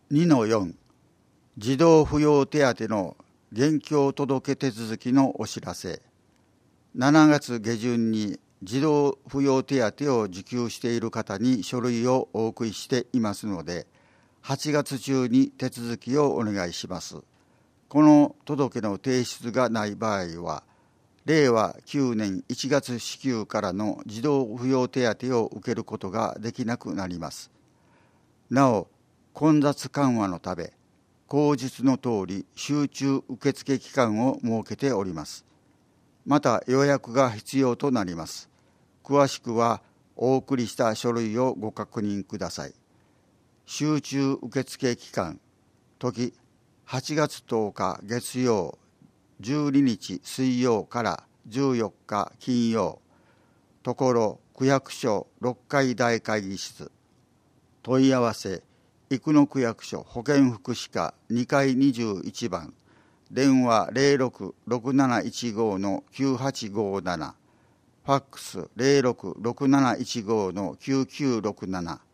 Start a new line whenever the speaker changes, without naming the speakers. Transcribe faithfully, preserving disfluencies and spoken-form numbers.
にのよん 児童扶養手当の現況届手続きのお知らせ。しちがつ下旬に児童扶養手当を受給している方に書類をお送りしていますので、はちがつ中に手続きをお願いします。この届の提出がない場合は、れいわきゅうねんいちがつ支給からの児童扶養手当を受けることができなくなります。なお、混雑緩和のため、後述の通り集中受付期間を設けております。また予約が必要となります。詳しくはお送りした書類をご確認ください。集中受付期間、時はちがつとおか月曜、じゅうににち水曜からじゅうよっか金曜、ところ区役所ろっかい大会議室、問い合わせ生野区役所保健福祉課にかいにじゅういちばん、電話 ゼロろく ろくなないちご きゅうはちごなな、ファックス ゼロろく ろくなないちご きゅうきゅうろくなな、